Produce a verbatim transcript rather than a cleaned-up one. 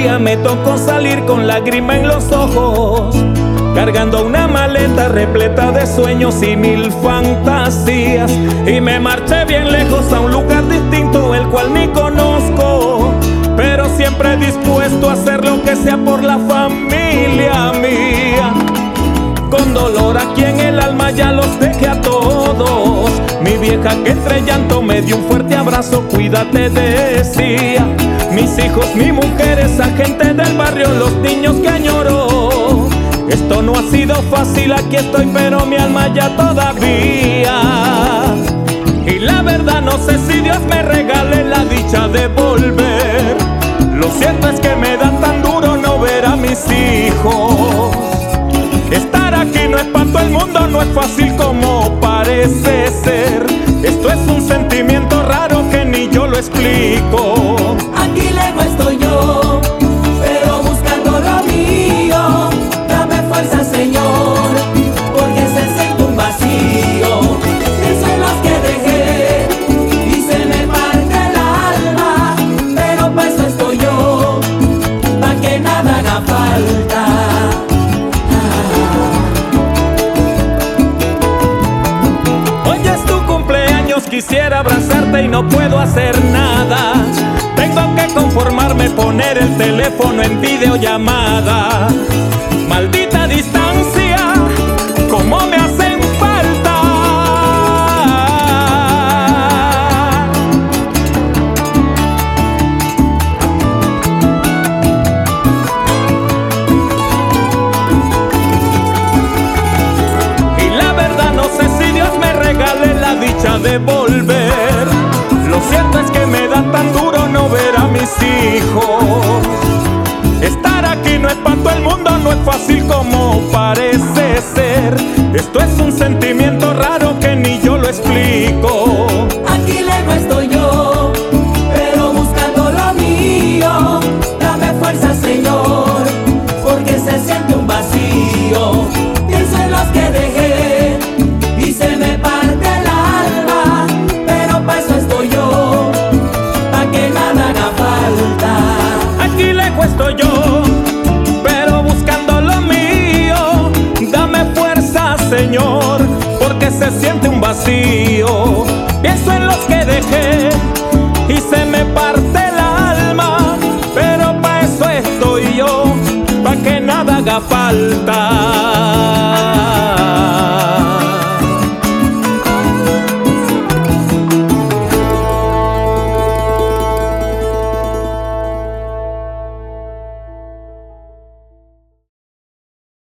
día me tocó salir con lágrima en los ojos, cargando una maleta repleta de sueños y mil fantasías, y me marché bien lejos a un lugar distinto, el cual ni conozco, pero siempre dispuesto a hacer lo que sea por la familia mía. Con dolor aquí en el alma ya los dejé a todos. Mi vieja que entre llanto me dio un fuerte abrazo, cuídate decía. Mis hijos, mi mujer, esa gente del barrio, los niños que añoro. Esto no ha sido fácil, aquí estoy, pero mi alma ya todavía. Y la verdad no sé si Dios me regale la dicha de volver. Lo cierto es que me da tan duro no ver a mis hijos. Estar aquí no es para todo el mundo, no es fácil como parece ser. Esto es un sentimiento raro que ni yo lo explico. Aquí lejos estoy yo, pero buscando lo mío. Dame fuerza, Señor, porque se siente un vacío. Pienso en los que dejé y se me parte el alma, pero para eso estoy yo, pa' que nada haga falta. Quisiera abrazarte y no puedo hacer nada. Tengo que conformarme, poner el teléfono en videollamada. Maldita distancia, cómo me hacen falta. Y la verdad no sé si Dios me regale la dicha de volver. Lo cierto es que me da tan duro no ver a mis hijos. Estar aquí no es para todo el mundo, no es fácil como parece ser. Esto es un sentimiento raro que ni yo lo explico. Aquí lejos estoy yo, pero buscando lo mío. Dame fuerza, Señor, porque se siente un vacío. Pienso en los que dejé y se me parte el alma, pero pa' eso estoy yo, pa' que nada haga falta. Aquí lejos estoy yo, pero buscando lo mío. Dame fuerza, Señor, porque se siente un vacío. Pienso en los que dejé y se me parte el alma, pero pa' eso estoy yo, pa' que nada haga falta.